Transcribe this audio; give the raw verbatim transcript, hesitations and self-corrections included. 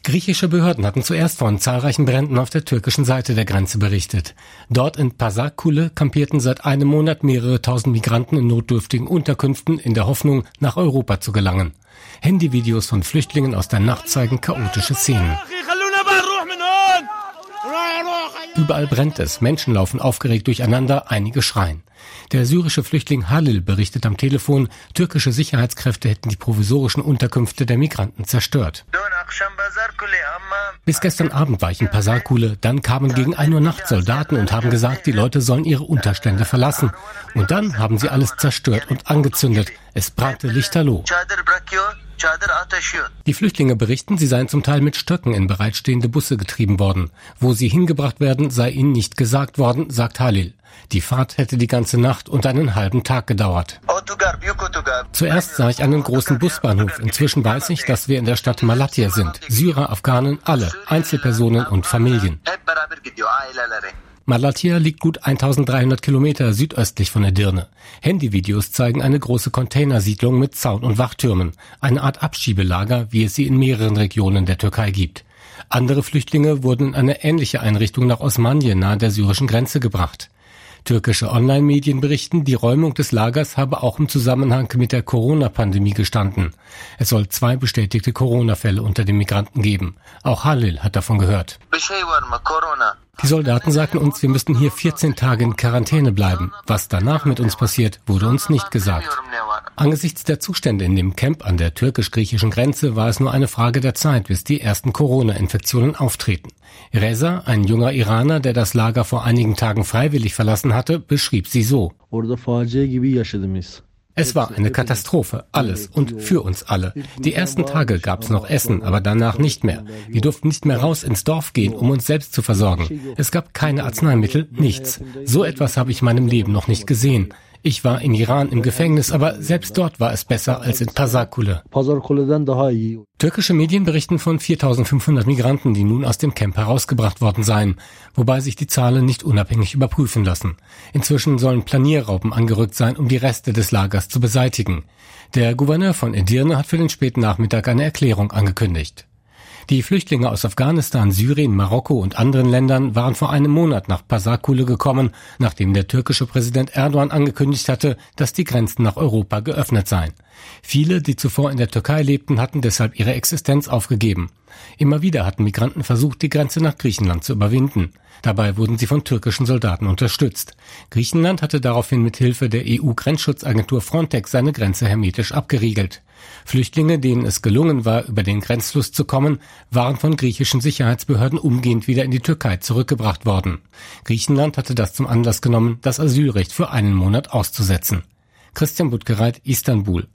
Griechische Behörden hatten zuerst von zahlreichen Bränden auf der türkischen Seite der Grenze berichtet. Dort in Pasakkale kampierten seit einem Monat mehrere tausend Migranten in notdürftigen Unterkünften in der Hoffnung, nach Europa zu gelangen. Handyvideos von Flüchtlingen aus der Nacht zeigen chaotische Szenen. Überall brennt es, Menschen laufen aufgeregt durcheinander, einige schreien. Der syrische Flüchtling Halil berichtet am Telefon, türkische Sicherheitskräfte hätten die provisorischen Unterkünfte der Migranten zerstört. Bis gestern Abend war ich in Pasakkale, dann kamen gegen ein Uhr nachts Soldaten und haben gesagt, die Leute sollen ihre Unterstände verlassen. Und dann haben sie alles zerstört und angezündet. Es brannte lichterloh. Die Flüchtlinge berichten, sie seien zum Teil mit Stöcken in bereitstehende Busse getrieben worden. Wo sie hingebracht werden, sei ihnen nicht gesagt worden, sagt Halil. Die Fahrt hätte die ganze Nacht und einen halben Tag gedauert. Zuerst sah ich einen großen Busbahnhof. Inzwischen weiß ich, dass wir in der Stadt Malatya sind. Syrer, Afghanen, alle, Einzelpersonen und Familien. Malatya liegt gut eintausenddreihundert Kilometer südöstlich von Edirne. Handyvideos zeigen eine große Containersiedlung mit Zaun und Wachtürmen, eine Art Abschiebelager, wie es sie in mehreren Regionen der Türkei gibt. Andere Flüchtlinge wurden in eine ähnliche Einrichtung nach Osmaniye nahe der syrischen Grenze gebracht. Türkische Online-Medien berichten, die Räumung des Lagers habe auch im Zusammenhang mit der Corona-Pandemie gestanden. Es soll zwei bestätigte Corona-Fälle unter den Migranten geben. Auch Halil hat davon gehört. Die Soldaten sagten uns, wir müssten hier vierzehn Tage in Quarantäne bleiben. Was danach mit uns passiert, wurde uns nicht gesagt. Angesichts der Zustände in dem Camp an der türkisch-griechischen Grenze war es nur eine Frage der Zeit, bis die ersten Corona-Infektionen auftreten. Reza, ein junger Iraner, der das Lager vor einigen Tagen freiwillig verlassen hatte, beschrieb sie so. Es war eine Katastrophe, alles und für uns alle. Die ersten Tage gab es noch Essen, aber danach nicht mehr. Wir durften nicht mehr raus ins Dorf gehen, um uns selbst zu versorgen. Es gab keine Arzneimittel, nichts. So etwas habe ich in meinem Leben noch nicht gesehen. Ich war in Iran im Gefängnis, aber selbst dort war es besser als in Pasakkale. Türkische Medien berichten von viertausendfünfhundert Migranten, die nun aus dem Camp herausgebracht worden seien, wobei sich die Zahlen nicht unabhängig überprüfen lassen. Inzwischen sollen Planierraupen angerückt sein, um die Reste des Lagers zu beseitigen. Der Gouverneur von Edirne hat für den späten Nachmittag eine Erklärung angekündigt. Die Flüchtlinge aus Afghanistan, Syrien, Marokko und anderen Ländern waren vor einem Monat nach Pasakkale gekommen, nachdem der türkische Präsident Erdogan angekündigt hatte, dass die Grenzen nach Europa geöffnet seien. Viele, die zuvor in der Türkei lebten, hatten deshalb ihre Existenz aufgegeben. Immer wieder hatten Migranten versucht, die Grenze nach Griechenland zu überwinden. Dabei wurden sie von türkischen Soldaten unterstützt. Griechenland hatte daraufhin mit Hilfe der E U-Grenzschutzagentur Frontex seine Grenze hermetisch abgeriegelt. Flüchtlinge, denen es gelungen war, über den Grenzfluss zu kommen, waren von griechischen Sicherheitsbehörden umgehend wieder in die Türkei zurückgebracht worden. Griechenland hatte das zum Anlass genommen, das Asylrecht für einen Monat auszusetzen. Christian Buttgereit, Istanbul.